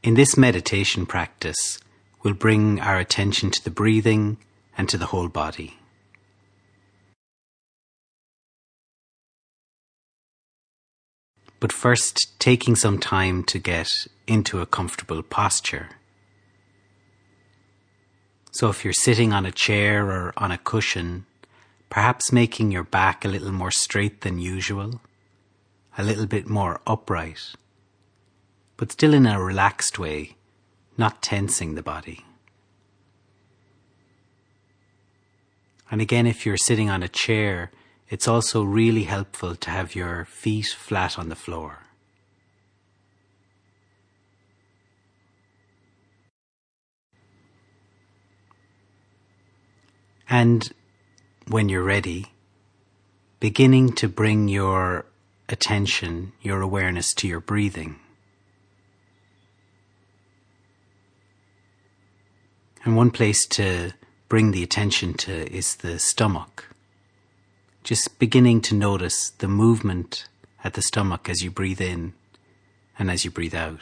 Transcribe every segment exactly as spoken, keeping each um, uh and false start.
In this meditation practice, we'll bring our attention to the breathing and to the whole body. But first, taking some time to get into a comfortable posture. So if you're sitting on a chair or on a cushion, perhaps making your back a little more straight than usual, a little bit more upright, but still in a relaxed way, not tensing the body. And again, if you're sitting on a chair, it's also really helpful to have your feet flat on the floor. And when you're ready, beginning to bring your attention, your awareness to your breathing. And one place to bring the attention to is the stomach. Just beginning to notice the movement at the stomach as you breathe in and as you breathe out.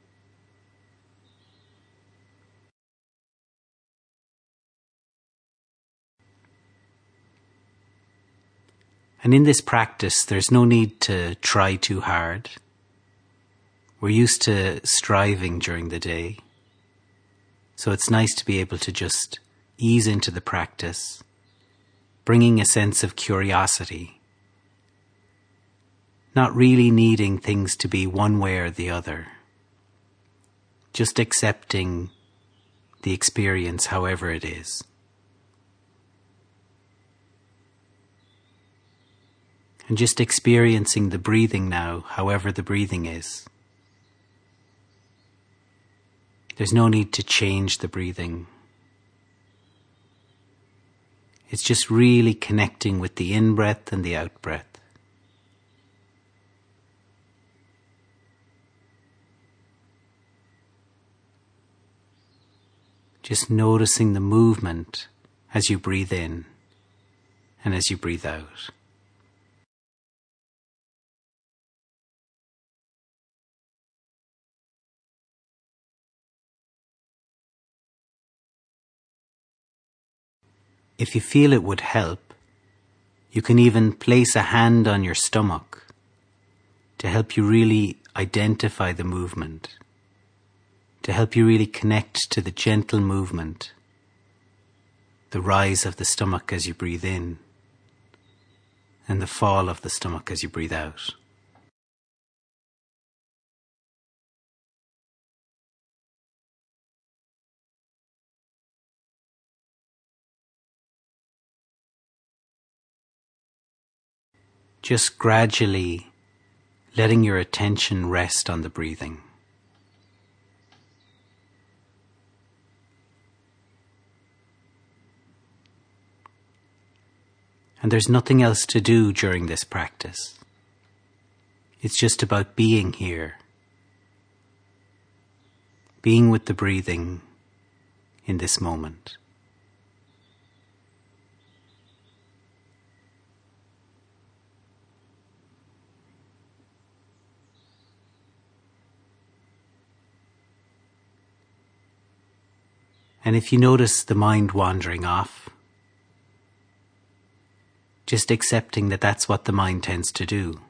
And in this practice, there's no need to try too hard. We're used to striving during the day. So it's nice to be able to just ease into the practice, bringing a sense of curiosity, not really needing things to be one way or the other, just accepting the experience however it is. And just experiencing the breathing now, however the breathing is. There's no need to change the breathing. It's just really connecting with the in-breath and the out-breath. Just noticing the movement as you breathe in and as you breathe out. If you feel it would help, you can even place a hand on your stomach to help you really identify the movement, to help you really connect to the gentle movement, the rise of the stomach as you breathe in, and the fall of the stomach as you breathe out. Just gradually letting your attention rest on the breathing. And there's nothing else to do during this practice. It's just about being here, being with the breathing in this moment. And if you notice the mind wandering off, just accepting that that's what the mind tends to do.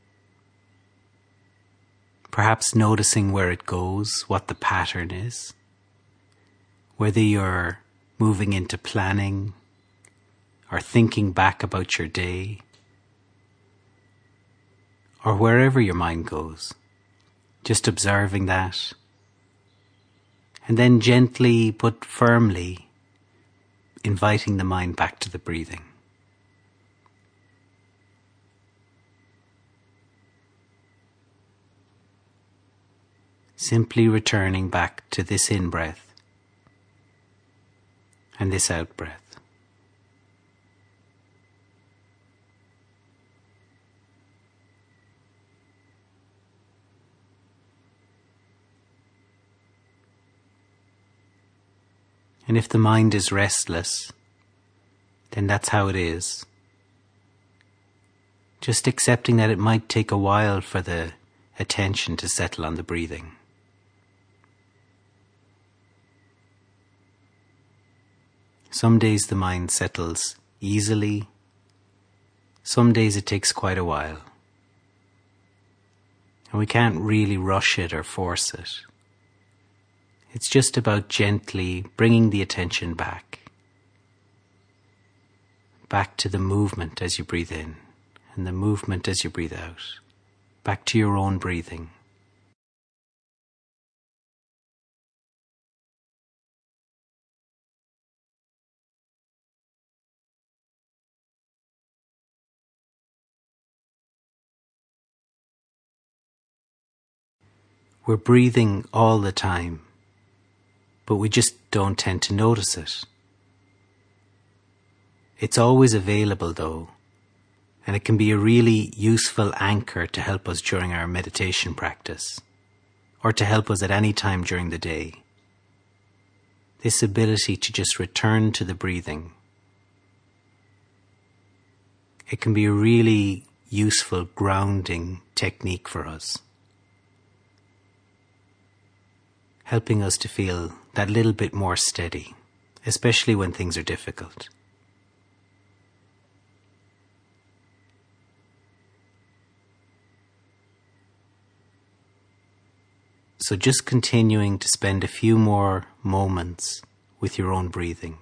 Perhaps noticing where it goes, what the pattern is, whether you're moving into planning or thinking back about your day, or wherever your mind goes, just observing that. And then gently but firmly inviting the mind back to the breathing. Simply returning back to this in-breath and this out-breath. And if the mind is restless, then that's how it is. Just accepting that it might take a while for the attention to settle on the breathing. Some days the mind settles easily. Some days it takes quite a while. And we can't really rush it or force it. It's just about gently bringing the attention back. Back to the movement as you breathe in and the movement as you breathe out. Back to your own breathing. We're breathing all the time, but we just don't tend to notice it. It's always available though, and it can be a really useful anchor to help us during our meditation practice, or to help us at any time during the day. This ability to just return to the breathing. It can be a really useful grounding technique for us, helping us to feel that little bit more steady, especially when things are difficult. So just continuing to spend a few more moments with your own breathing.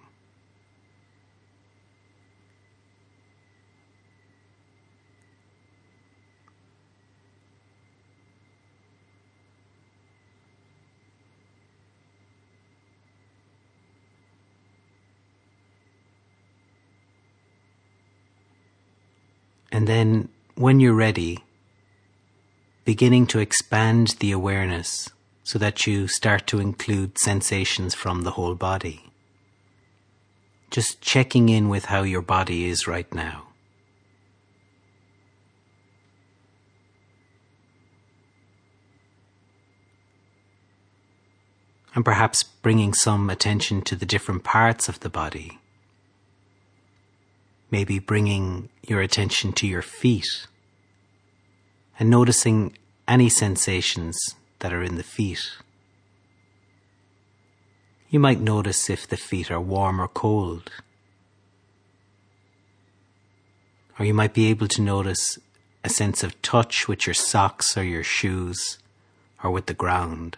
And then, when you're ready, beginning to expand the awareness so that you start to include sensations from the whole body. Just checking in with how your body is right now. And perhaps bringing some attention to the different parts of the body. Maybe bringing your attention to your feet and noticing any sensations that are in the feet. You might notice if the feet are warm or cold. Or you might be able to notice a sense of touch with your socks or your shoes or with the ground.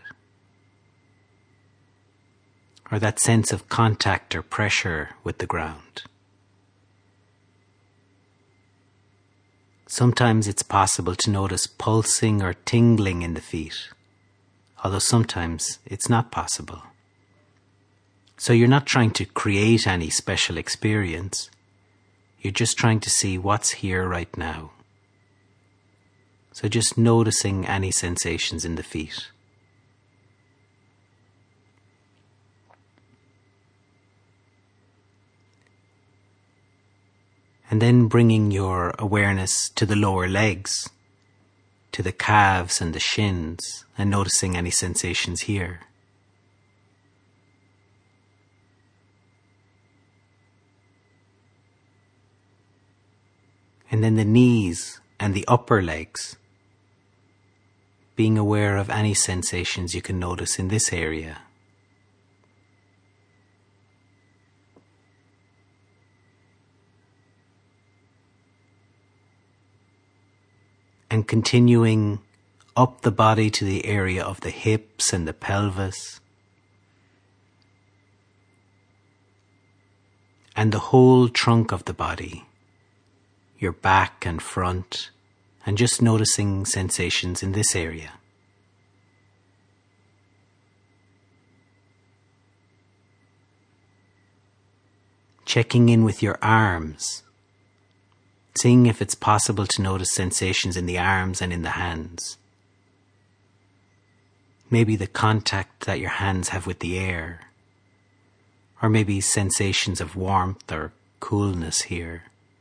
Or that sense of contact or pressure with the ground. Sometimes it's possible to notice pulsing or tingling in the feet, although sometimes it's not possible. So you're not trying to create any special experience, you're just trying to see what's here right now. So just noticing any sensations in the feet. And then bringing your awareness to the lower legs, to the calves and the shins, and noticing any sensations here. And then the knees and the upper legs, being aware of any sensations you can notice in this area. And continuing up the body to the area of the hips and the pelvis. And the whole trunk of the body, your back and front, and just noticing sensations in this area. Checking in with your arms. Seeing if it's possible to notice sensations in the arms and in the hands. Maybe the contact that your hands have with the air. Or maybe sensations of warmth or coolness here.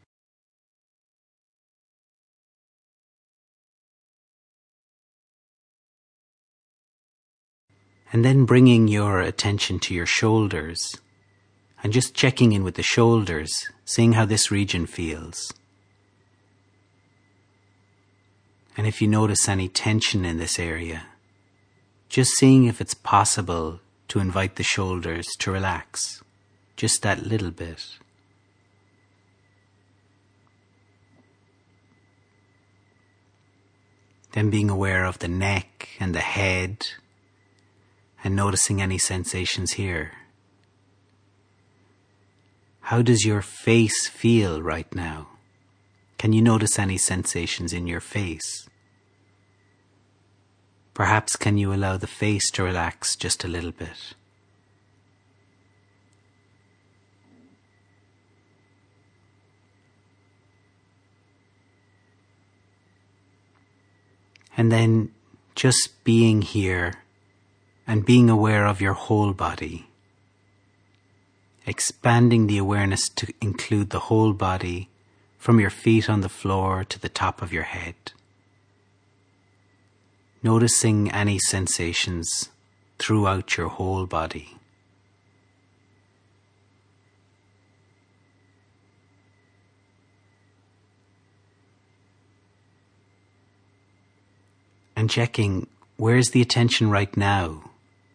And then bringing your attention to your shoulders. And just checking in with the shoulders, seeing how this region feels. And if you notice any tension in this area, just seeing if it's possible to invite the shoulders to relax. just that little bit. Then being aware of the neck and the head and noticing any sensations here. How does your face feel right now? Can you notice any sensations in your face? Perhaps can you allow the face to relax just a little bit? And then just being here and being aware of your whole body. Expanding the awareness to include the whole body from your feet on the floor to the top of your head. Noticing any sensations throughout your whole body. And checking, where's the attention right now?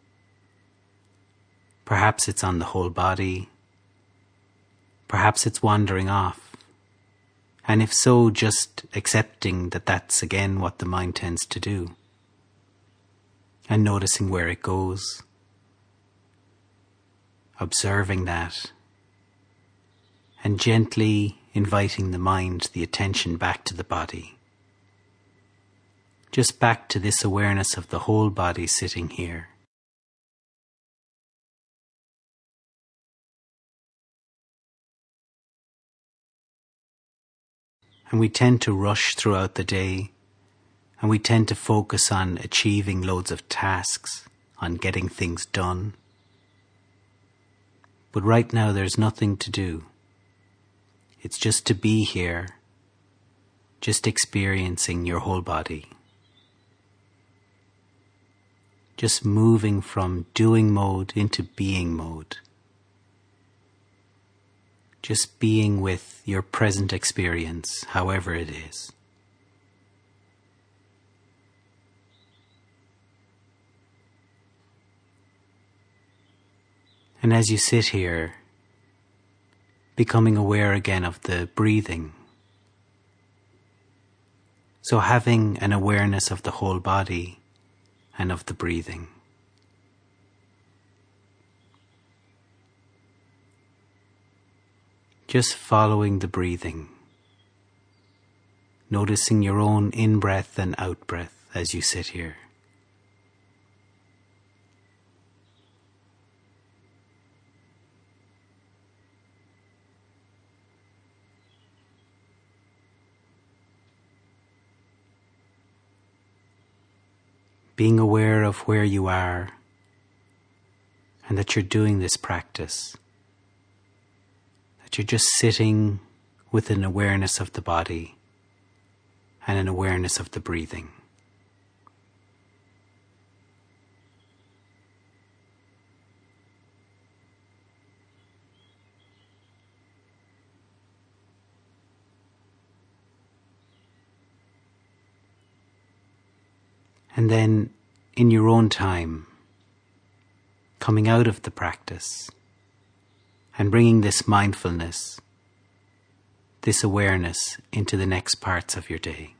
Perhaps it's on the whole body. Perhaps it's wandering off. And if so, just accepting that that's again what the mind tends to do. And noticing where it goes. Observing that. And gently inviting the mind, the attention back to the body. Just back to this awareness of the whole body sitting here. And we tend to rush throughout the day, and we tend to focus on achieving loads of tasks, on getting things done. But right now there's nothing to do. It's just to be here, just experiencing your whole body. Just moving from doing mode into being mode. Just being with your present experience, however it is. And as you sit here, becoming aware again of the breathing. So having an awareness of the whole body and of the breathing. Just following the breathing. Noticing your own in-breath and out-breath as you sit here. Being aware of where you are and that you're doing this practice. That you're just sitting with an awareness of the body and an awareness of the breathing. And then, in your own time, coming out of the practice and bringing this mindfulness, this awareness into the next parts of your day.